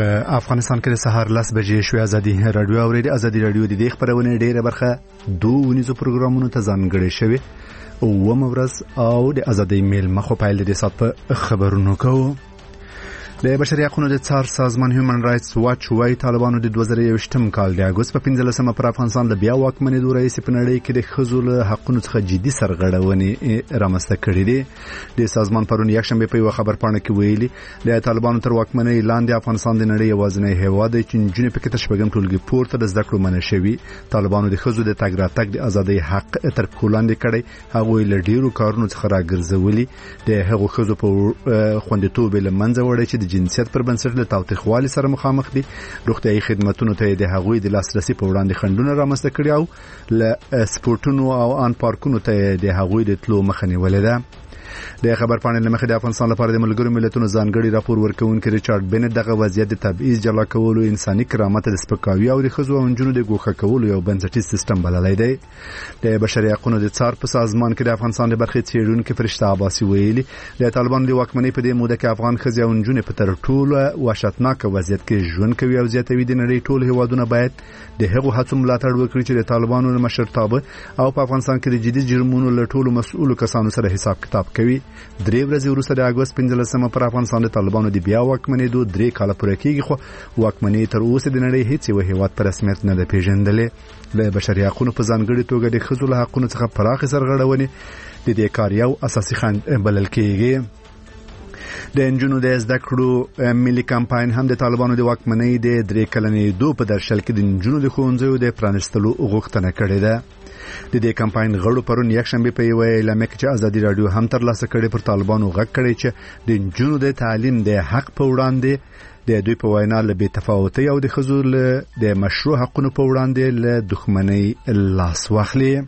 په افغانستان کې د سهار 10 بجې شوې ازادي رادیو اورېدي. ازادي رادیو د دې خبرونه ډېره برخه دوه ونیزو پروګرامونو ته ځانګړې شوی او مورز او د ازادي میل مخه پایل د سات په خبرونو کوو. د بشري حقوقو د څار سازمان هیومن رائټس واچ وايي طالبانو د 2021م کال د اگست په 15مه پر افغانستان د بیا واکمنۍ دوره یې په نړۍ کې د خزو له حقوقو څخه جدي سرغړونې رامنځته کړې دي. د سازمان پرون یکشنبه په یو خبرپاڼه کې ویلي د طالبانو تر واکمنۍ لاندې افغانستان د نړۍ یوازینی هیواد دی چې جنې په کې تشبګم ټولګي پورته د زده کړو منع شوی. طالبانو د خزو د تګ راتګ د ازادۍ حق تر کولاندې کړی، هغه له ډیرو کارونو څخه راګرځولي. د هغو خزو په خوندیتوب له منځه وړي چې جنسیت پر بنسټ له تاوتریخوالي سره مخامخ دي. روغتيایي خدماتونو ته د هغوی د لاسرسي په وړاندې خنډونه رامنځته کړي او ل سپورټونو او ان پارکونو ته د هغوی د تلو مخه نیولې ده. د خبرپاڼې لمخې د افغانستان لپاره د ملګرو ملتونو ځانګړي راپور ورکوونکي ریچارډ بنت دغه وضعیت د تبعیض جلا کولو، انساني کرامت د سپکاوي او د خزو او نجونو د ګوښه کولو یو بنسټیز سیستم بللی دی. د بشري حقوقو د څار په سازمان کې د افغانستان د برخې څېړونکي فرشته عباسي ویلي د طالبانو د واکمنۍ په دې موده کې افغان خزي او نجونې په تر ټولو وحشتناک وضعیت کې ژوند کوي او زیاتوي. د نړۍ ټول هیوادونه باید د هغو هڅو ملاتړ وکړي چې د طالبانو مشرتابه او په افغانستان کې د جدي جرمونو له ټولو مسؤلو کسانو سره حساب کتاب کوي. درې ورځې وروسته د اگست 15مه پر افغانستان د طالبانو د بیا واکمنۍ 3 کال پوره کیږي، خو واکمنۍ تر اوسه د نړۍ هیڅ یو هیواد په رسمیت نه ده پیژندلې. د بشري حقوقو په ځانګړي توګه د خزو له حقوقو څخه پراخه سرغړونې د دې کار یو اساسي خنډ بلل کیږي. د انجونو د زده کړو ملي کمپاین هم د طالبانو د واکمنۍ د 3 کلنې دوه په درشل کې د انجونو د ښوونځیو د پرانستلو غوښتنه کړې ده. د دې کمپاین غړو پرون یکشنبه په یو اعلامیه کې چې ازادي رادیو هم تر لاسه کړې پر طالبانو غږ کړی چې د انجونو د تعلیم د حق په وړاندې د دوی په وینا له بې تفاوتۍ او د خزو له د مشروع حقونو په وړاندې له دښمنۍ لاس واخلي.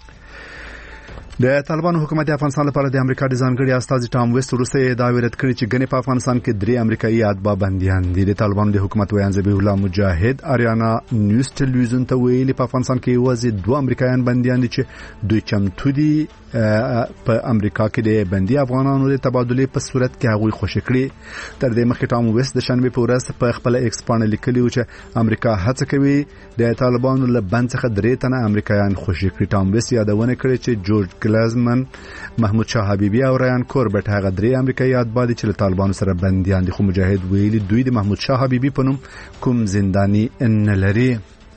د طالبانو حکومت د افغانستان لپاره د امریکا د ځانګړي استازي ټام ویست وروسته دا ویرت کړی چې ګنې په افغانستان کې 3 امریکایي اتباع بنديان دي. د طالبانو د حکومت ویان ذبیح الله مجاهد اریانا نیوز ټلویزیون ته ویلي په افغانستان کې یوازې 2 امریکایان بنديان دي چې دوی چمتو دي په امریکا کې د بندي افغانانو د تبادله په صورت کې هغوی خوشی کړي. تر دې مخکې ټام ویست د شنبه په ورځ په خپل ایکس باندې لیکلی و چې امریکا هڅه کوي د طالبانو له بند څخه 3 تنه امریکایان خوشی کړي. ټام ویست یادونه کړې چې جورج گلازمن، محمود شاه حبیبی او رایان کوربټ هغه 3 امریکایي اتباع دي چې له طالبانو سره بنديان دي، خو مجاهد ویلي دوی د محمود شاه حبیبی په نوم کوم زنداني نه لري.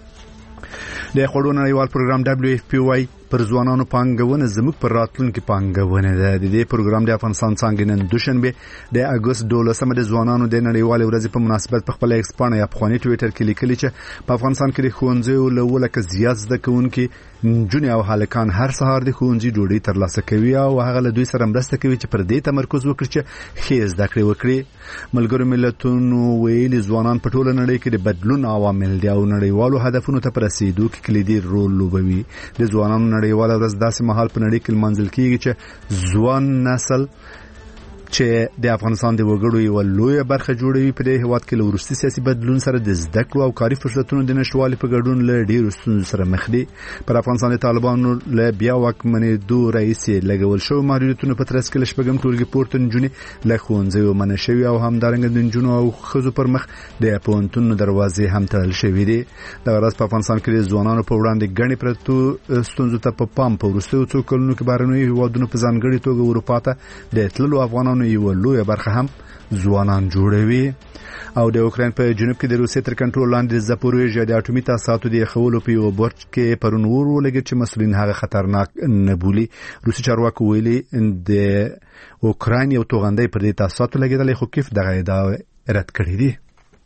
د خړو نړیوال پروګرام WFP پر ځوانانو پانګونه زموږ پر راتلونکي پانګونه ده. د دې پروګرام د افغانستان څنګه نن دوشنبه د اگست 12مه د ځوانانو د نړیوال ورځې په مناسبت په خپل ایکس باندې یا په خونی ټویټر کې لیکلي چې په افغانستان کې د ښوونځیو له ولکه زیات زده کوونکي نجونې او هلکان هر سهار د ښوونځي ډوډۍ ترلاسه کوي او هغه له دوی سره مرسته کوي چې پر دې تمرکز وکړي چې ښه زده کړې وکړي. ملګرو ملتونو ویلي ځوانان په ټوله نړۍ کې د بدلون عوامل دي او نړیوالو هدفونو ته رسیدو کې کلیدي رول لوبوي. د ځوانانو نړیواله ورځ داسې مهال په نړۍ کې منځل کیږي چې ځوان نسل چې د افغانستان د وګړو یو لوی برخه جوړوي په دې هیواد کې له وروستي سیاسي بدلون سره د زده کړو او کاري فرصتونو د نشټوالي په ګډون له ډیرو ستونزو سره مخ دي. پر افغانستان د طالبانو له بیا واکمنۍ دوه رئیس لګول شو محدودیتونو په ترڅ کې لشبګم ټولګي پورته نجونې له ښوونځیو منع شوي او همدارنګه د نجونو او ښځو پر مخ د پوهنتونونو دروازې هم تړل شوې دي. دغه ورځ په افغانستان کې د ځوانانو په وړاندې ګڼې پرتو ستونزو ته په پام په وروستیو څو کلونو کې بهرنیو هیوادونو په ځانګړي توګه اروپا ته د تللو افغانانو یو لوی برخه هم ځوانان جوړوي. او د اوکراین په جنوب کې د روسیې تر کنټرول لاندې د زاپوریژیا د اټومي تاسیساتو د خولو په یو برج کې پرون ولګي چې مسؤلین هغه خطرناک نه بولي. روسي چارواکو ویلي د اوکراین یو توغندۍ پر دې تاسیساتو لګیدل، خو کیف دغه ادعا رد کړې دي.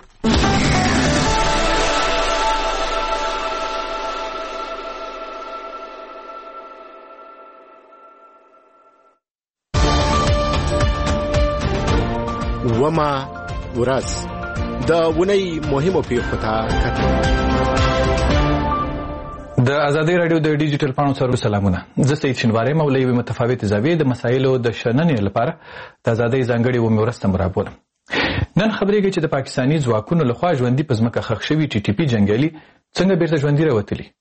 وما ورځ د ونی مهمو پیښو ته کتل. د ازادي رادیو د ډیجیټل پاڼو سره سلامونه. زه سید شینواری مولوی و متفاوت زاویې د مسایلو د شننې لپاره د ازادي ځانګړي و مورست مرابوله. نن خبرېږي چې د پاکستاني ځواکونو لخوا ژوندۍ پزماکه خښ شوی TTP جنگیالي څنګه بیرته ژوندۍ راوتلي